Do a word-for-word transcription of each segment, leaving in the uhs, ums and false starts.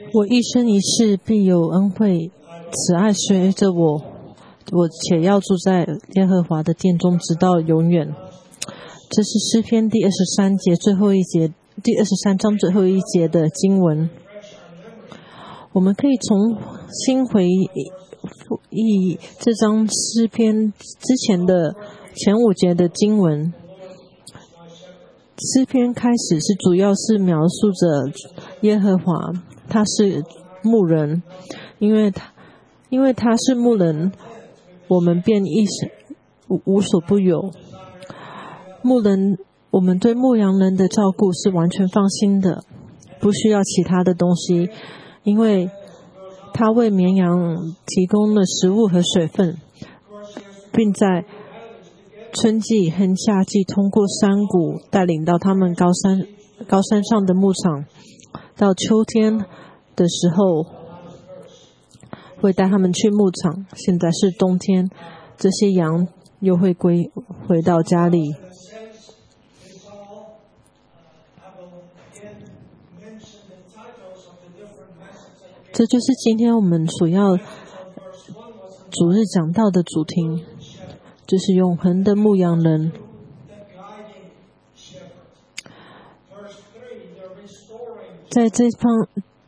我一生一世必有恩惠，慈爱随着我，我且要住在耶和华的殿中，直到永远。这是诗篇第二十三节最后一节，第二十三章最后一节的经文。我们可以重新回忆这张诗篇之前的前五节的经文。诗篇开始是主要是描述着耶和华，他是牧人，因为他因为他是牧人，我们便一生无所不有。牧人，我们对牧羊人的照顾是完全放心的，不需要其他的东西，因为他为绵羊提供了食物和水分，并在春季和夏季通过山谷带领到他们高山高山上的牧场，到秋天的时候会带他们去牧场。现在是冬天，这些羊又会归回到家里。这就是今天我们所要主日讲到的主题，就是永恒的牧羊人。在这方，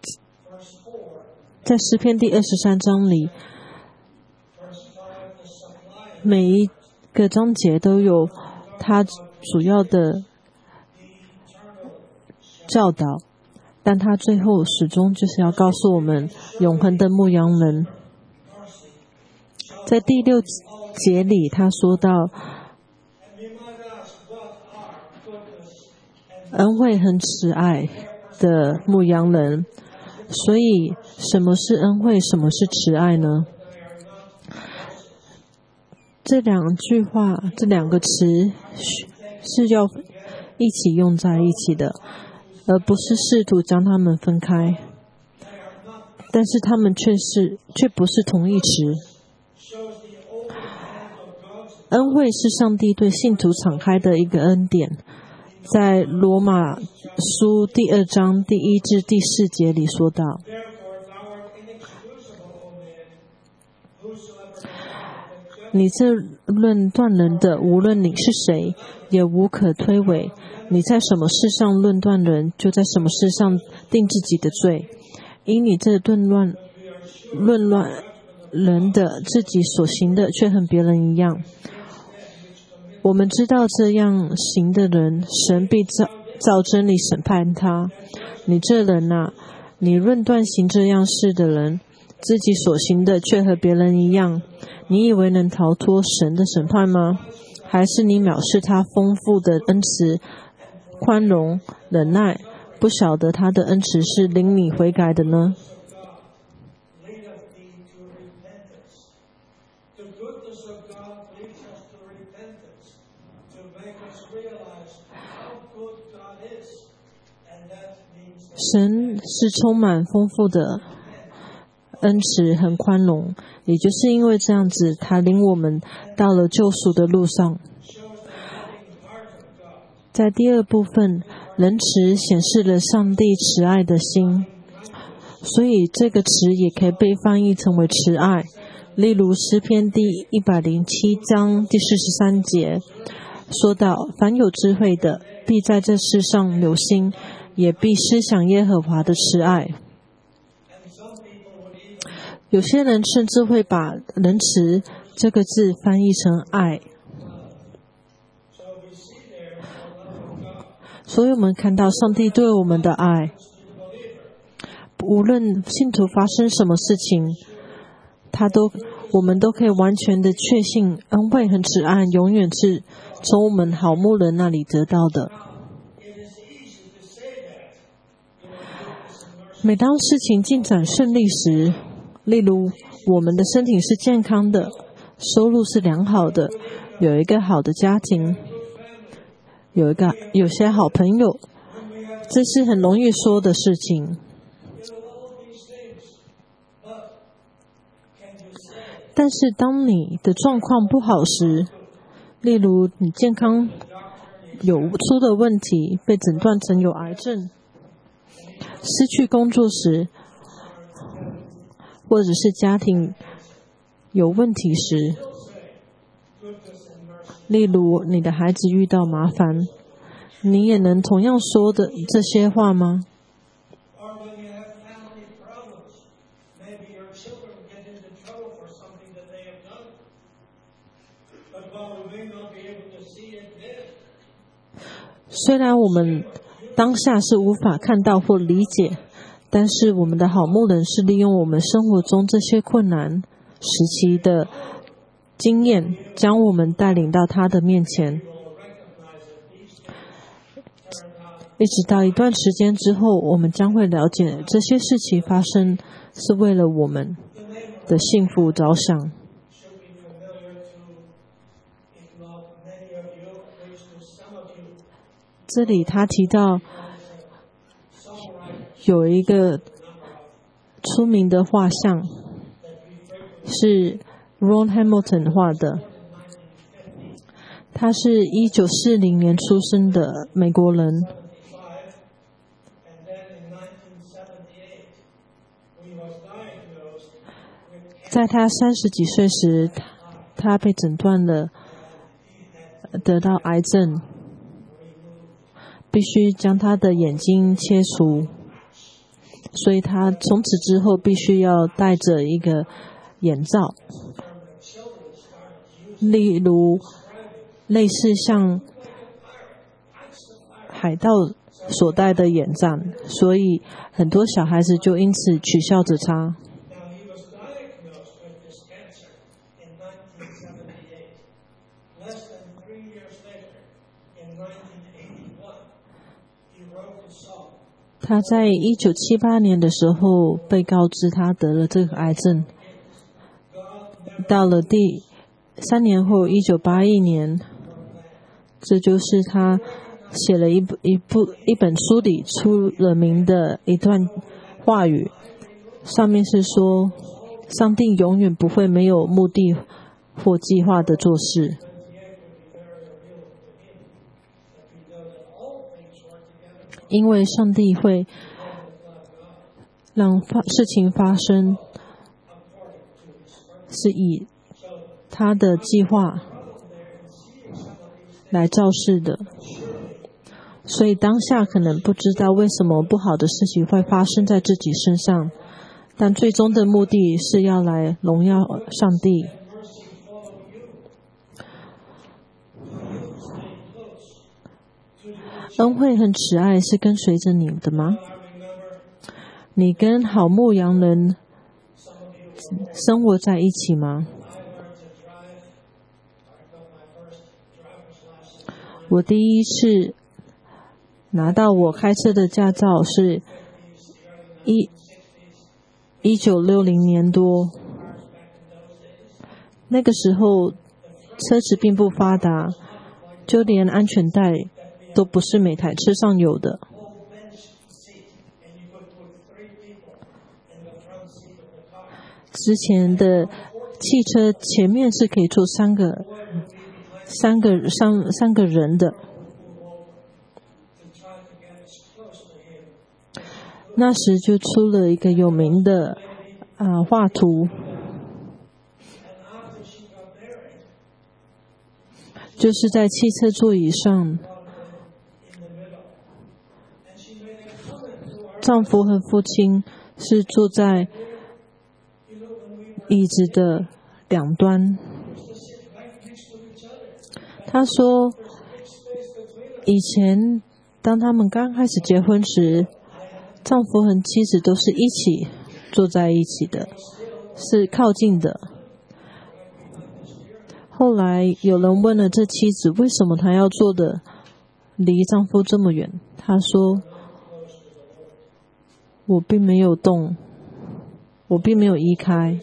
在诗篇第二十三章里，每一个章节都有它主要的教导，但他最后始终就是要告诉我们永恒的牧羊人。在第六节里，他说到恩惠和慈爱的牧羊人。所以什么是恩惠，什么是慈爱呢？这两句话，这两个词是要一起用在一起的，而不是试图将它们分开，但是它们却是却不是同义词。恩惠是上帝对信徒敞开的一个恩典，在罗马书第二章第一至第四节里说到，你这论断人的，无论你是谁，也无可推诿。你在什么事上论断人，就在什么事上定自己的罪。因你这论乱论乱人的，自己所行的却和别人一样。我们知道这样行的人，神必照照真理审判他。你这人啊，你论断行这样事的人，自己所行的却和别人一样，你以为能逃脱神的审判吗？还是你藐视他丰富的恩慈、宽容、忍耐，不晓得他的恩慈是领你悔改的呢？神是充满丰富的恩慈和宽容，也就是因为这样子，他领我们到了救赎的路上。在第二部分，仁慈显示了上帝慈爱的心，所以这个词也可以被翻译成为慈爱。例如诗篇第一百零七章第四十三节说到，凡有智慧的必在这世上留心，也必思想耶和华的慈爱。有些人甚至会把仁慈这个字翻译成爱。所以我们看到上帝对我们的爱，无论信徒发生什么事情，他都我们都可以完全的确信恩惠和慈爱永远是从我们好牧人那里得到的。每当事情进展顺利时，例如我们的身体是健康的，收入是良好的，有一个好的家庭，有一个有些好朋友，这是很容易说的事情。但是当你的状况不好时，例如你健康有出的问题，被诊断成有癌症，失去工作时， 或者是家庭有问题时，例如你的孩子遇到麻烦，你也能同样说的这些话吗？虽然我们当下是无法看到或理解，但是我们的好牧人是利用我们生活中这些困难时期的经验，将我们带领到他的面前。一直到一段时间之后，我们将会了解这些事情发生是为了我们的幸福着想。这里他提到有一个出名的画像，是 Ron Hamilton 画的。他是一九四零年出生的美国人。在他三十几岁时，他被诊断了得到癌症，必须将他的眼睛切除，所以他从此之后必须要戴着一个眼罩，例如类似像海盗所戴的眼罩，所以很多小孩子就因此取笑着他。他在一九七八年的时候被告知他得了这个癌症。到了第三年后，一九八一年，这就是他写了一部一部一本书里出了名的一段话语，上面是说，上帝永远不会没有目的或计划的做事。因为上帝会让发事情发生，是以他的计划来造事的。所以当下可能不知道为什么不好的事情会发生在自己身上，但最终的目的是要来荣耀上帝。恩惠和慈爱是跟随着你的吗？你跟好牧羊人生活在一起吗？我第一次拿到我开车的驾照是一一九六零年多，那个时候车子并不发达，就连安全带都不是每台车上有的。之前的汽车前面是可以坐三个、三个、三三个人的。那时就出了一个有名的啊、呃、画图，就是在汽车座椅上，丈夫和父亲是坐在椅子的两端。他说，以前当他们刚开始结婚时，丈夫和妻子都是一起坐在一起的，是靠近的。后来有人问了这妻子，为什么她要坐的离丈夫这么远？她说，我并没有动，我并没有移开。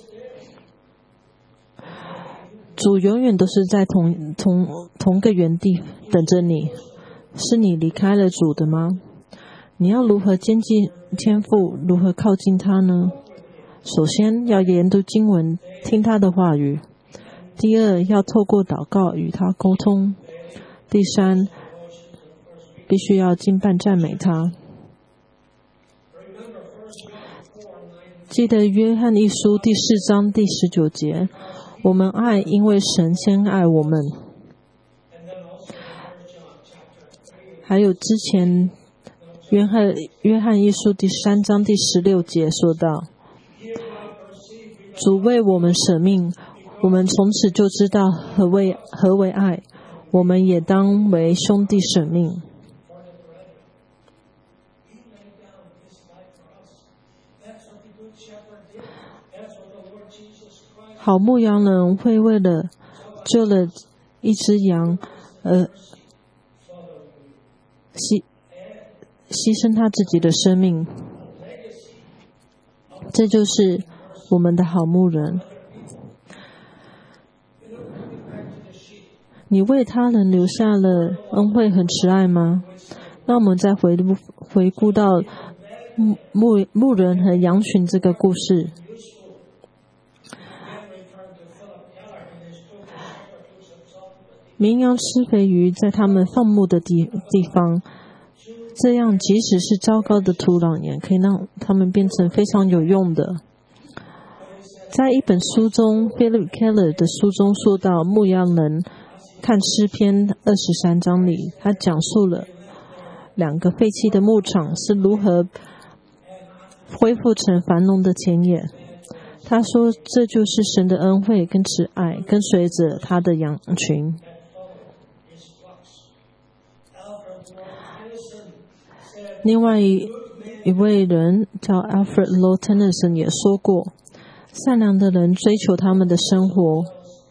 主永远都是在同同同个原地等着你，是你离开了主的吗？你要如何接近天父，如何靠近他呢？首先要研读经文，听他的话语。第二，要透过祷告与他沟通。第三，必须要敬拜赞美他。 记得约翰一书第四章第十九节，我们爱，因为神先爱我们。还有之前约翰约翰一书第三章第十六节说到，主为我们舍命，我们从此就知道何为何为爱，我们也当为兄弟舍命。好牧羊人会为了救了一只羊而牺牺牲他自己的生命，这就是我们的好牧人。你为他人留下了恩惠和慈爱吗？那我们再回回顾到牧牧人和羊群这个故事。绵羊吃肥鱼在他们放牧的地地方，这样即使是糟糕的土壤也可以让他们变成非常有用的。在一本书中 Philip Keller 的书中说到，牧羊人看诗篇二十三章里，他讲述了两个废弃的牧场是如何恢复成繁荣的田野。他说这就是神的恩惠跟慈爱跟随着他的羊群。另外一一位人叫 Alfred Lord Tennyson 也说过，善良的人追求他们的生活。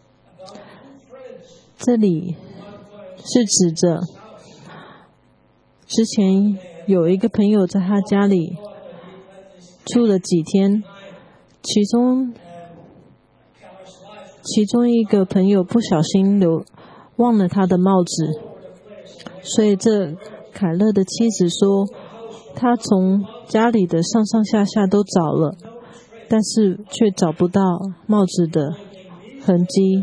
这里是指着之前有一个朋友在他家里住了几天，其中其中一个朋友不小心留忘了他的帽子，所以这凯勒的妻子说，他从家里的上上下下都找了，但是却找不到帽子的痕迹。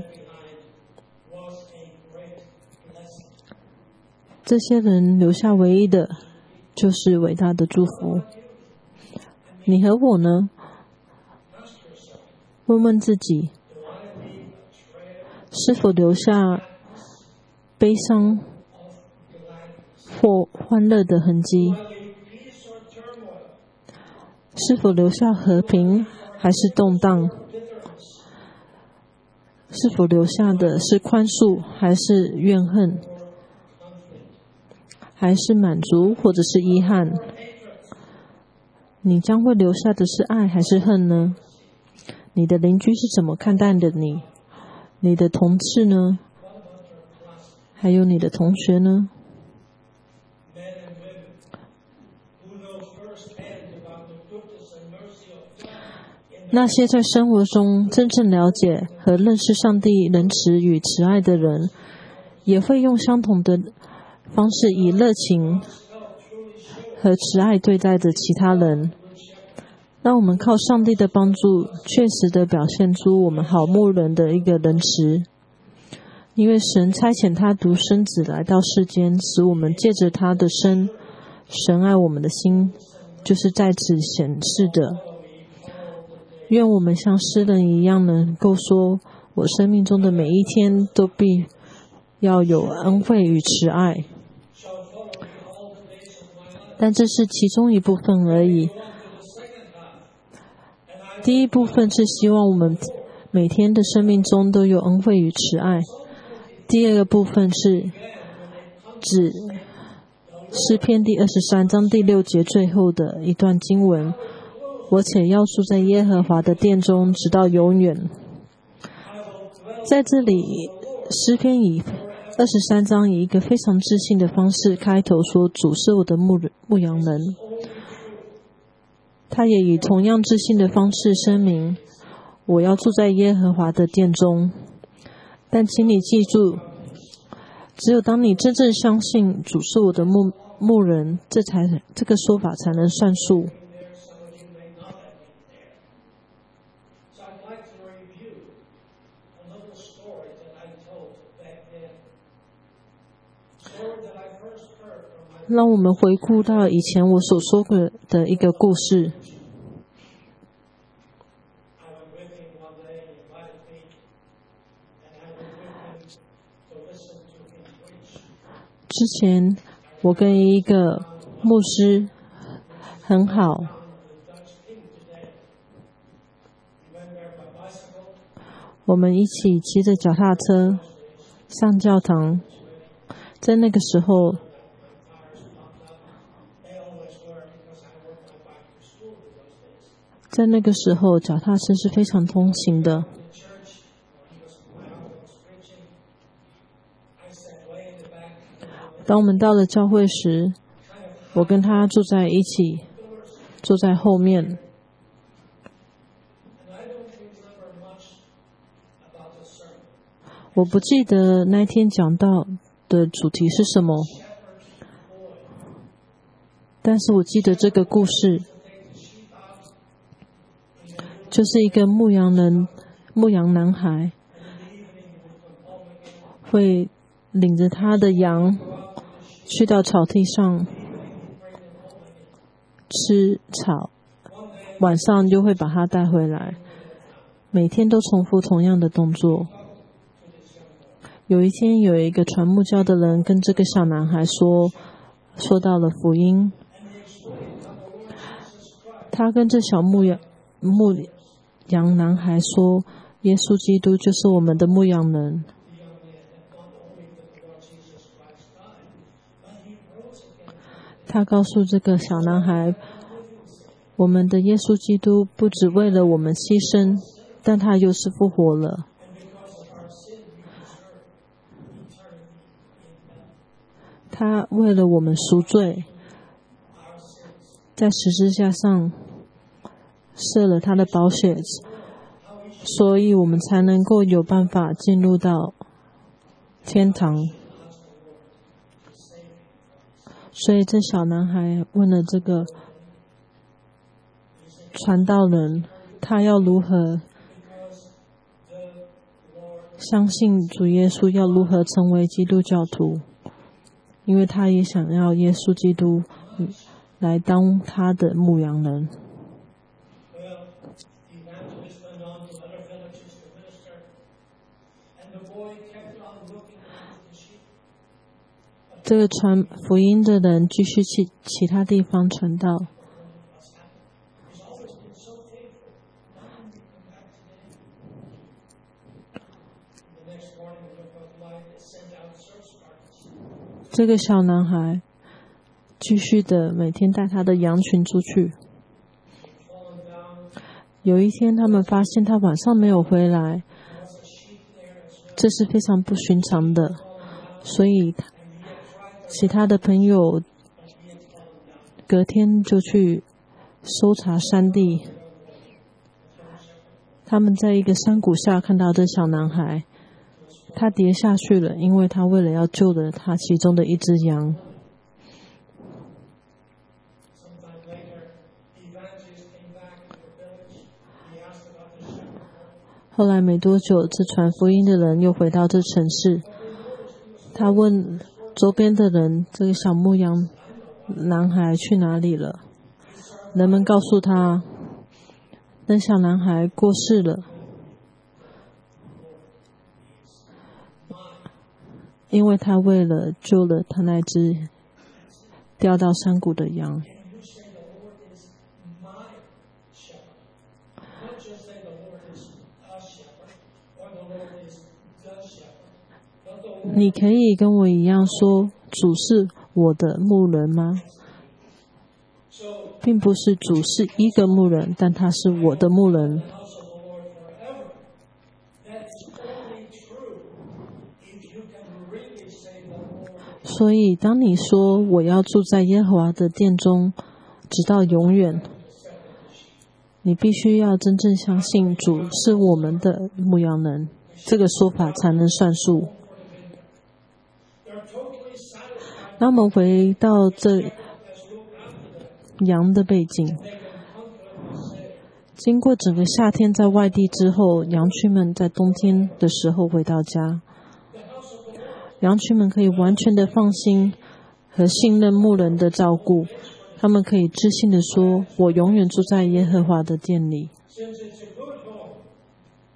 这些人留下唯一的就是伟大的祝福。你和我呢？问问自己，是否留下悲伤或欢乐的痕迹？是否留下和平还是动荡？是否留下的是宽恕还是怨恨？还是满足或者是遗憾？你将会留下的是爱还是恨呢？你的邻居是怎么看待的你？你的同事呢？还有你的同学呢？那些在生活中真正了解和认识上帝仁慈与慈爱的人，也会用相同的方式以热情和慈爱对待着其他人。让我们靠上帝的帮助，确实地表现出我们好牧人的一个仁慈。因为神差遣他独生子来到世间，使我们借着他的生，神爱我们的心就是在此显示的。愿我们像诗人一样，能够说，我生命中的每一天都必要有恩惠与慈爱。但这是其中一部分而已。第一部分是希望我们每天的生命中都有恩惠与慈爱。第二个部分是指诗篇第二十三章第六节最后的一段经文，我且要住在耶和华的殿中，直到永远。在这里，诗篇以二十三章以一个非常自信的方式开头说，主是我的牧牧羊人。他也以同样自信的方式声明，我要住在耶和华的殿中。但请你记住，只有当你真正相信主是我的牧牧人，这才这个说法才能算数。让我们回顾到以前我所说过的一个故事。 之前我跟一个牧师很好，我们一起骑着脚踏车上教堂。在那个时候，在那个时候，脚踏车是非常通行的。当我们到了教会时，我跟他住在一起，坐在后面。我不记得那天讲到的主题是什么，但是我记得这个故事，就是一个牧羊人、牧羊男孩会领着他的羊去到草地上吃草，晚上就会把它带回来，每天都重复同样的动作。有一天，有一个传牧教的人跟这个小男孩说，说到了福音。他跟这小牧羊牧羊男孩说，耶稣基督就是我们的牧羊人。他告诉这个小男孩，我们的耶稣基督不只为了我们牺牲，但他又是复活了。他为了我们赎罪，在十字架上射了他的宝血，所以我们才能够有办法进入到天堂。所以这小男孩问了这个传道人，他要如何相信主耶稣，要如何成为基督教徒，因为他也想要耶稣基督来当他的牧羊人。这个传福音的人继续去其他地方传道。这个小男孩继续的每天带他的羊群出去。有一天，他们发现他晚上没有回来，这是非常不寻常的，所以其他的朋友隔天就去搜查山地。他们在一个山谷下看到这小男孩，他跌下去了，因为他为了要救了他其中的一只羊。后来没多久，这传福音的人又回到这城市，他问周边的人，这个小牧羊男孩去哪里了？人们告诉他，那小男孩过世了，因为他为了救了他那只掉到山谷的羊。你可以跟我一样说，主是我的牧人吗？并不是主是一个牧人，但他是我的牧人。所以当你说我要住在耶和华的殿中直到永远，你必须要真正相信主是我们的牧羊人，这个说法才能算数。那我们回到这羊的背景，经过整个夏天在外地之后，羊群们在冬天的时候回到家，羊群们可以完全的放心和信任牧人的照顾，他们可以自信的说，我永远住在耶和华的殿里。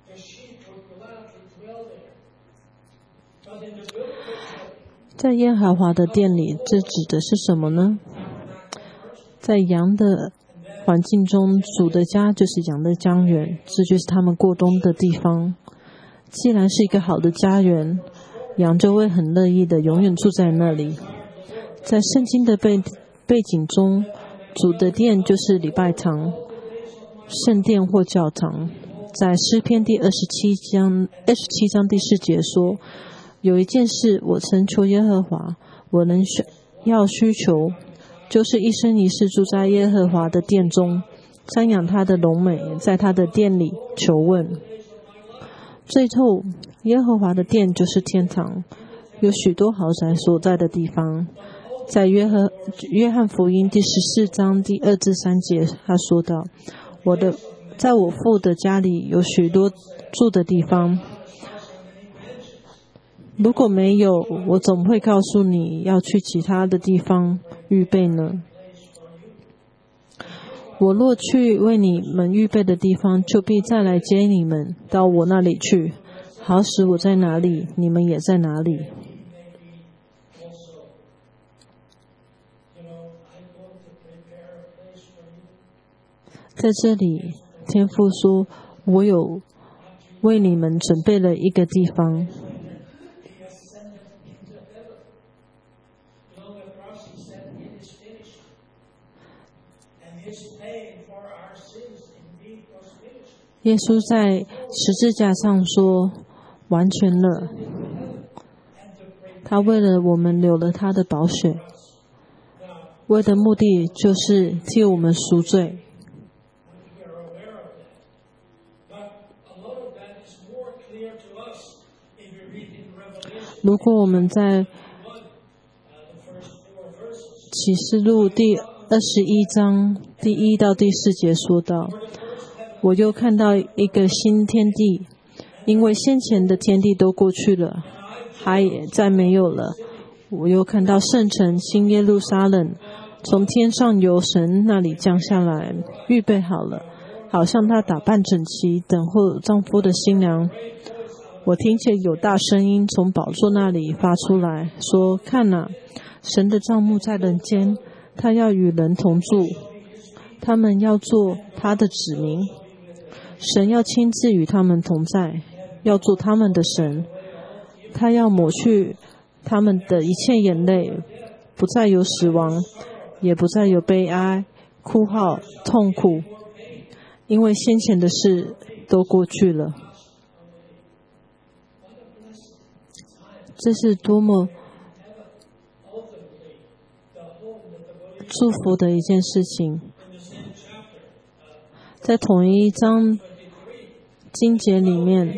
在耶和华的殿里，这指的是什么呢？在羊的环境中，主的家就是羊的家园，这就是他们过冬的地方。既然是一个好的家园，羊就会很乐意的永远住在那里。在圣经的背背景中，主的殿就是礼拜堂、圣殿或教堂。在诗篇第二十七章二十七章第四节说，有一件事我曾求耶和华，我能要需求，就是一生一世住在耶和华的殿中，瞻仰他的荣美，在他的殿里求问。最后，耶和华的殿就是天堂，有许多豪宅所在的地方。在约翰约翰福音第十四章第二至三节，他说道：“我的，在我父的家里有许多住的地方。如果没有，我总会告诉你要去其他的地方预备呢。我若去为你们预备的地方，就必再来接你们到我那里去，好使我在哪里，你们也在哪里。”在这里，天父说：“我有为你们准备了一个地方。”耶稣在十字架上说：“完全了。”他为了我们流了他的宝血，为的目的就是替我们赎罪。如果我们在启示录第二十一章第一到第四节说到，我又看到一个新天地，因为先前的天地都过去了，海也再没有了。我又看到圣城新耶路撒冷从天上由神那里降下来，预备好了，好像她打扮整齐，等候丈夫的新娘。我听见有大声音从宝座那里发出来，说：“看哪，神的帐幕在人间，他要与人同住，他们要做他的子民，神要亲自与他们同在，要做他们的神。他要抹去他们的一切眼泪，不再有死亡，也不再有悲哀、哭号、痛苦，因为先前的事都过去了。”这是多么祝福的一件事情。在同一章经节里面，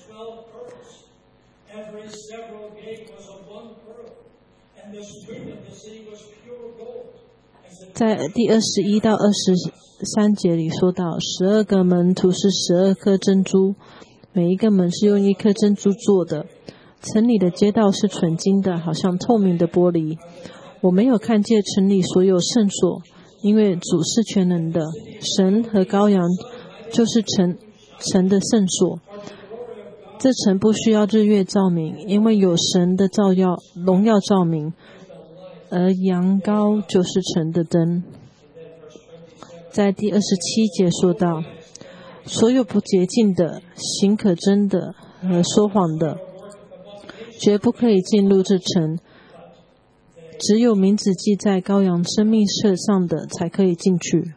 在第二十一到二十三节里说到，十二个门徒是十二颗珍珠，每一个门是用一颗珍珠做的。城里的街道是纯金的，好像透明的玻璃。我没有看见城里所有圣所，因为主是全能的，神和羔羊就是城城的圣所。这城不需要日月照明，因为有神的照耀荣耀照明，而羊羔就是城的灯。在第二十七节说到，所有不洁净的、行可憎的和说谎的，绝不可以进入这城，只有名字记在羔羊生命册上的才可以进去。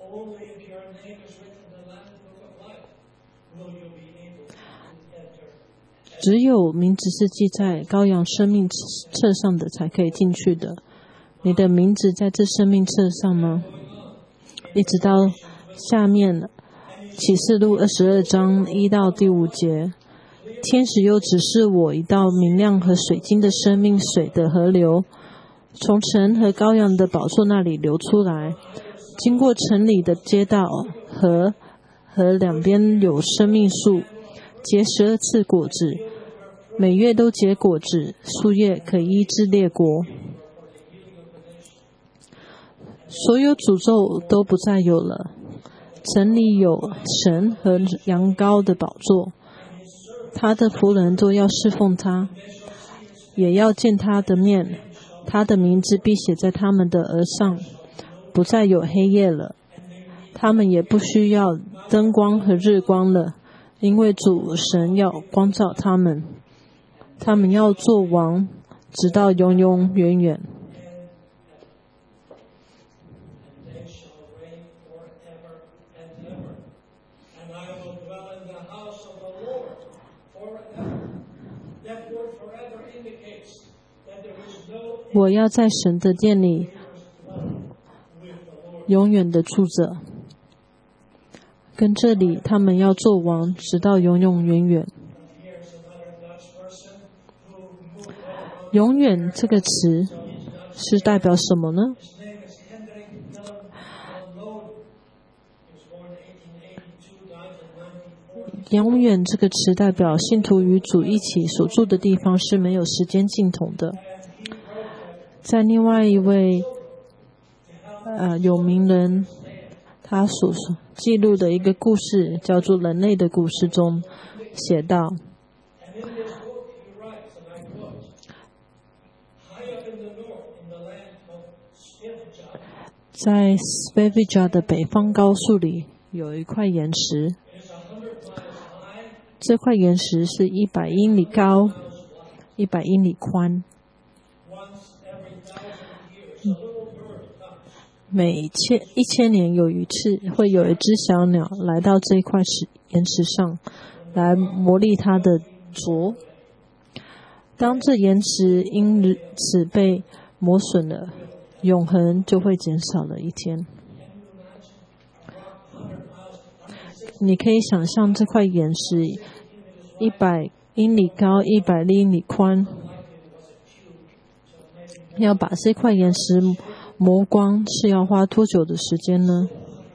只有名字是记在羔羊生命册上的才可以进去的。你的名字在这生命册上吗？一直到下面启示录二十二章一到第五节，天使又指示我一道明亮和水晶的生命水的河流，从城和羔羊的宝座那里流出来，经过城里的街道和和两边有生命树，结十二次果子，每月都结果子，树叶可医治列国。所有诅咒都不再有了。城里有神和羊羔的宝座，他的仆人都要侍奉他。 也要见他的面，他的名字必写在他们的额上，不再有黑夜了。他们也不需要灯光和日光了，因为主神要光照他们。他们要做王，直到永永远远。我要在神的殿里永远的住着，跟这里他们要做王，直到永永远远。永远这个词是代表什么呢？永远这个词代表信徒与主一起所住的地方是没有时间尽头的。在另外一位呃有名人他所记录的一个故事，叫做人类的故事中写道，在斯贝维加的北方高速里有一块岩石，这块岩石是一百英里高，一百英里宽。每千一千年有一次，会有一只小鸟来到这块石岩石上，来磨砺它的啄。当这岩石因此被磨损了，永恒就会减少了一天。你可以想象这块岩石一百英里高，一百英里宽，要把这块岩石磨光是要花多久的时间呢？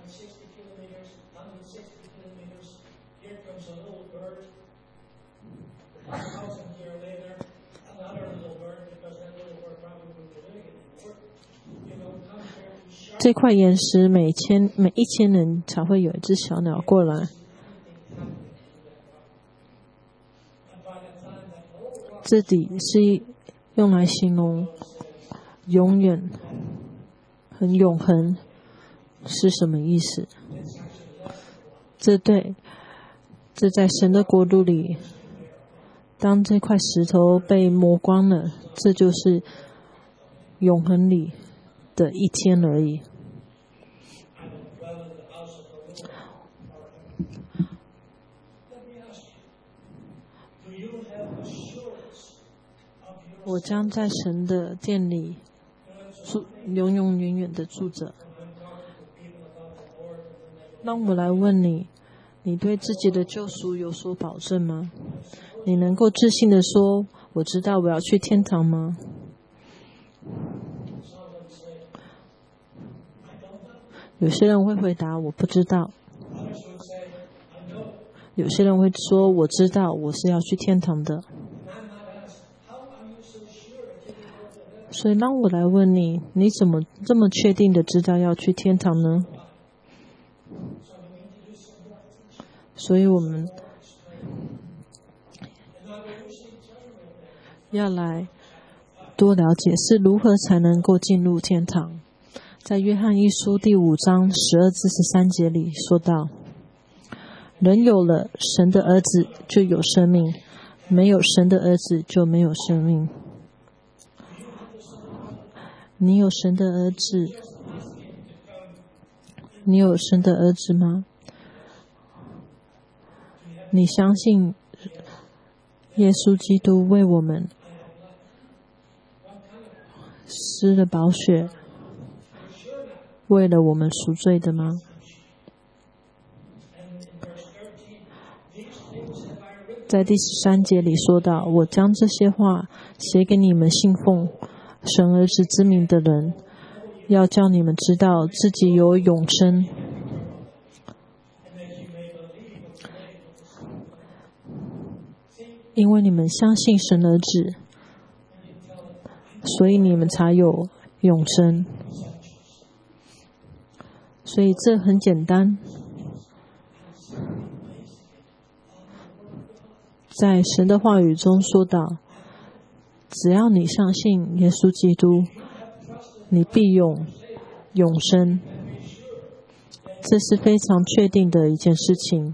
这块岩石每千每一千人才会有一只小鸟过来。这里是用来形容永远、很永恒是什么意思？这对，这在神的国度里，当这块石头被磨光了，这就是永恒里的一天而已。我将在神的殿里住，永永远远的住着。让我来问你，你对自己的救赎有所保证吗？你能够自信地说，我知道我要去天堂吗？有些人会回答，我不知道。有些人会说，我知道我是要去天堂的。所以让我来问你，你怎么这么确定的知道要去天堂呢？所以我们要来多了解是如何才能够进入天堂。在约翰一书第五章十二至十三节里说道，人有了神的儿子就有生命，没有神的儿子就没有生命。你有神的儿子？你有神的儿子吗？你相信耶稣基督为我们施了宝血，为了我们赎罪的吗？在第十三节里说到，我将这些话写给你们信奉神儿子之名的人，要叫你们知道自己有永生。因为你们相信神儿子，所以你们才有永生。所以这很简单，在神的话语中说到， 只要你相信耶稣基督，你必永永生。这是非常确定的一件事情。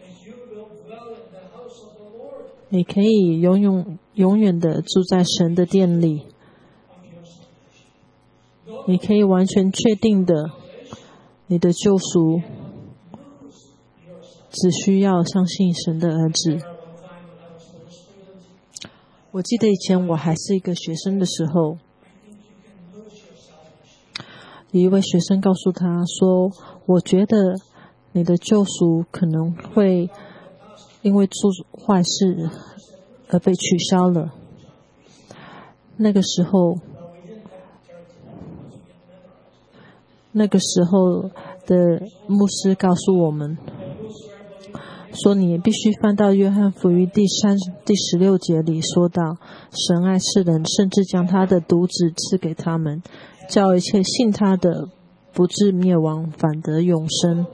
你可以永永永远的住在神的殿里，你可以完全确定的，你的救赎只需要相信神的儿子。我记得以前我还是一个学生的时候，有一位学生告诉他说，我觉得你的救赎可能会因为做坏事而被取消了。那个时候那个时候的牧师告诉我们说，你必须翻到约翰福音第三第十六节里说到，神爱世人，甚至将他的独子赐给他们，叫一切信他的不至灭亡，反得永生。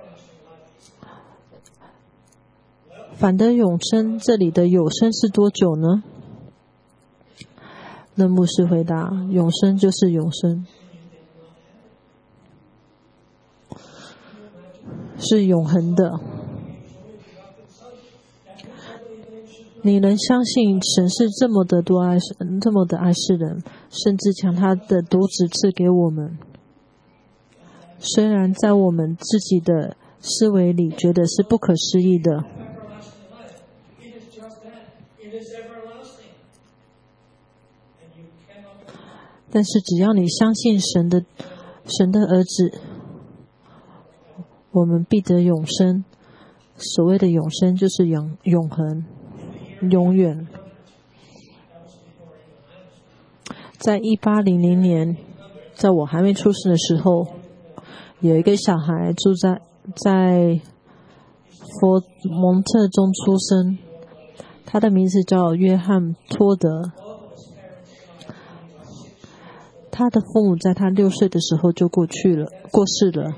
反得永生，这里的永生是多久呢？那牧师回答，永生就是永生，是永恒的。你能相信神是这么的多爱这么的爱世人，甚至将他的独子赐给我们，虽然在我们自己的思维里觉得是不可思议的，但是只要你相信神的神的儿子，我们必得永生。所谓的永生就是永永恒永远。在一八零零年，在我还没出生的时候，有一个小孩住在在佛蒙特中出生，他的名字叫约翰托德。他的父母在他六岁的时候就过去了，过世了。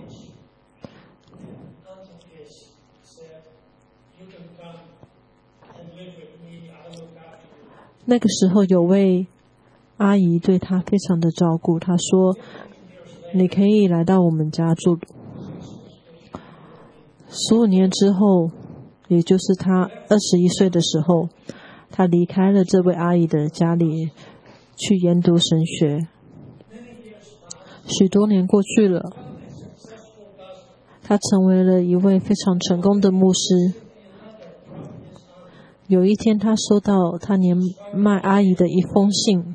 那个时候有位阿姨对他非常的照顾，她说，你可以来到我们家住。十五年之后，也就是他二十一岁的时候，他离开了这位阿姨的家里，去研读神学。许多年过去了，他成为了一位非常成功的牧师。有一天，他收到他年迈阿姨的一封信，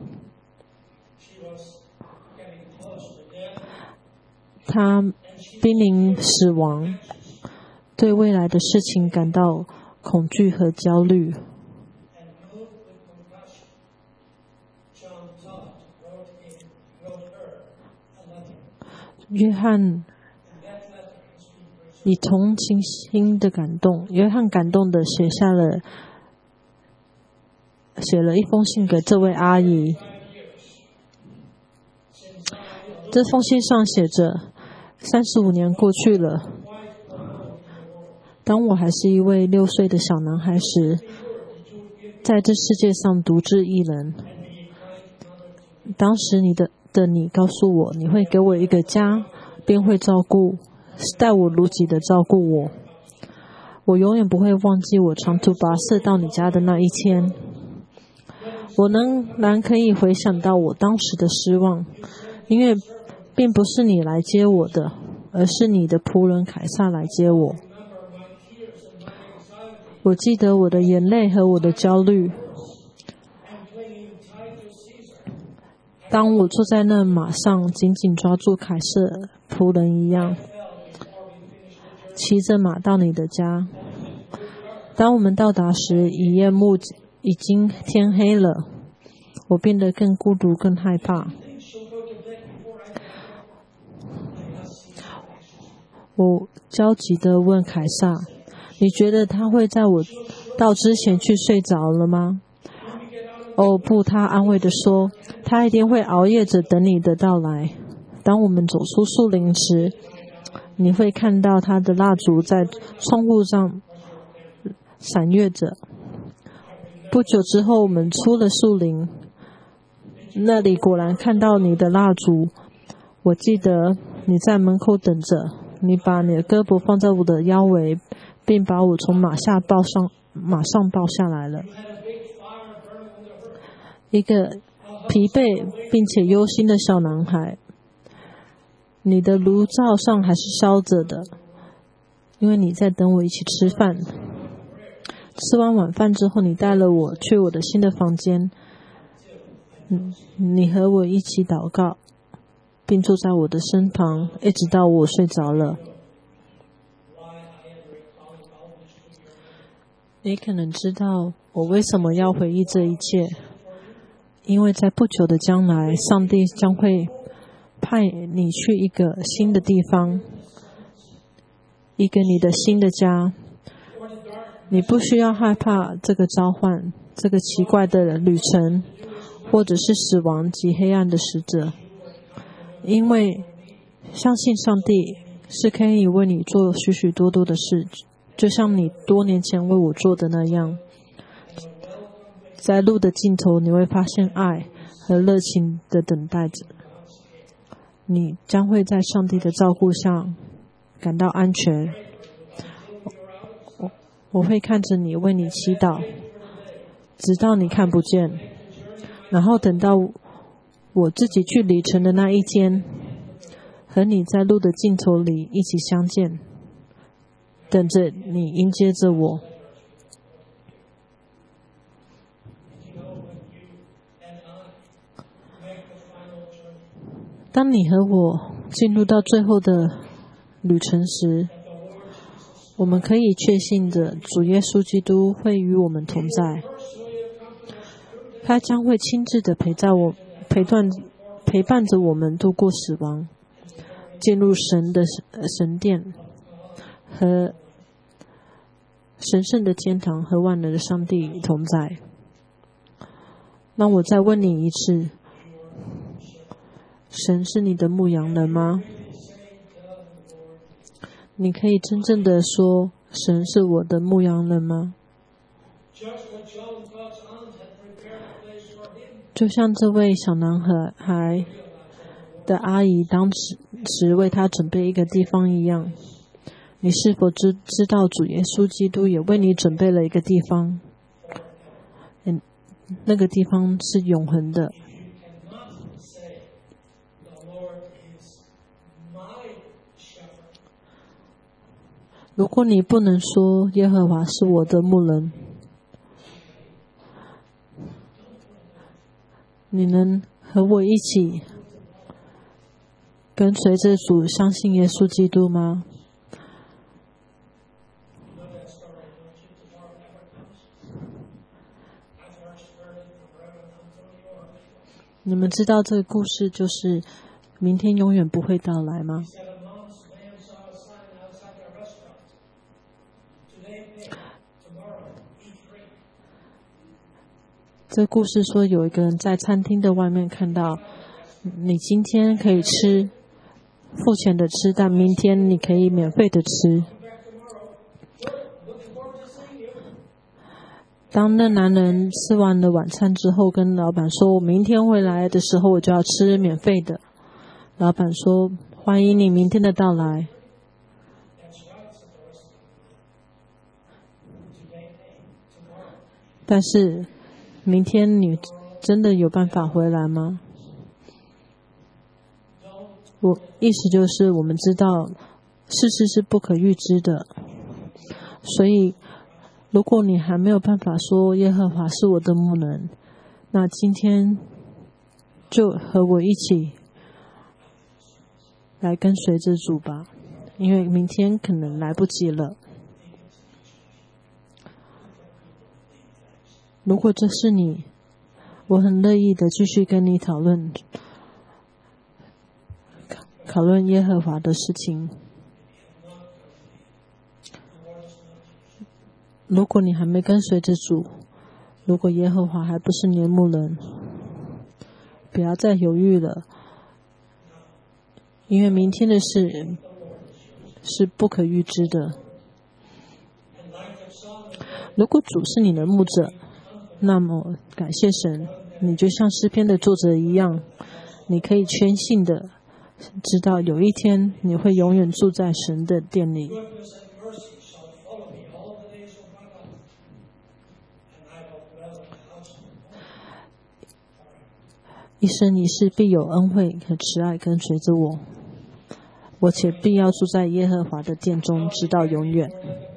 他濒临死亡，对未来的事情感到恐惧和焦虑。约翰以同情心的感动，约翰感动的写下了写了一封信给这位阿姨。这封信上写着，三十五年过去了，当我还是一位六岁的小男孩时，在这世界上独自一人。当时你的的你告诉我，你会给我一个家，便会照顾待我如己的照顾我。我永远不会忘记我长途跋涉到你家的那一天。我仍然可以回想到我当时的失望，因为并不是你来接我的，而是你的仆人凯撒来接我。我记得我的眼泪和我的焦虑。当我坐在那马上，紧紧抓住凯撒仆人一样，骑着马到你的家。当我们到达时，一夜幕已经天黑了，我变得更孤独、更害怕。我焦急地问凯撒，你觉得他会在我到之前去睡着了吗？哦不，他安慰地说，他一定会熬夜着等你的到来。当我们走出树林时，你会看到他的蜡烛在窗户上闪跃着。不久之后，我们出了树林， 那里果然看到你的蜡烛。我记得你在门口等着，你把你的胳膊放在我的腰围，并把我从马下抱上马上抱下来了。一个疲惫并且忧心的小男孩。你的炉灶上还是烧着的，因为你在等我一起吃饭。吃完晚饭之后，你带了我去我的新的房间。你和我一起祷告，并坐在我的身旁，一直到我睡着了。你可能知道我为什么要回忆这一切，因为在不久的将来，上帝将会派你去一个新的地方，一个你的新的家。你不需要害怕这个召唤，这个奇怪的旅程，或者是死亡及黑暗的使者，因为相信上帝是可以为你做许许多多的事，就像你多年前为我做的那样。在路的尽头，你会发现爱和热情的等待着。你将会在上帝的照顾下感到安全。我, 我会看着你，为你祈祷，直到你看不见。然后等到我自己去旅程的那一天，和你在路的尽头里一起相见，等着你迎接着我。当你和我进入到最后的旅程时，我们可以确信着主耶稣基督会与我们同在。他将会亲自的陪在我陪伴陪伴着我们度过死亡，进入神的神殿和神圣的天堂，和万能的上帝同在。那我再问你一次，神是你的牧羊人吗？你可以真正的说，神是我的牧羊人吗？就像这位小男孩的阿姨当时为他准备一个地方一样，你是否知知道主耶稣基督也为你准备了一个地方？嗯，那个地方是永恒的。如果你不能说耶和华是我的牧人，你能和我一起跟随着主，相信耶稣基督吗？你们知道这个故事就是明天永远不会到来吗？这故事说，有一个人在餐厅的外面看到，你今天可以吃付钱的吃，但明天你可以免费的吃。当那男人吃完了晚餐之后，跟老板说，我明天会来的时候，我就要吃免费的。老板说，欢迎你明天的到来。但是明天你真的有办法回来吗？我意思就是，我们知道世事是不可预知的，所以如果你还没有办法说耶和华是我的牧人，那今天就和我一起来跟随着主吧，因为明天可能来不及了。如果这是你，我很乐意的继续跟你讨论讨论耶和华的事情。如果你还没跟随着主，如果耶和华还不是你的牧人，不要再犹豫了，因为明天的事是不可预知的。如果主是你的牧者，那么感谢神， 你就像诗篇的作者一样，你可以确信的知道，有一天你会永远住在神的殿里。一生一世必有恩惠和慈爱跟随着我，我且必要住在耶和华的殿中，直到永远。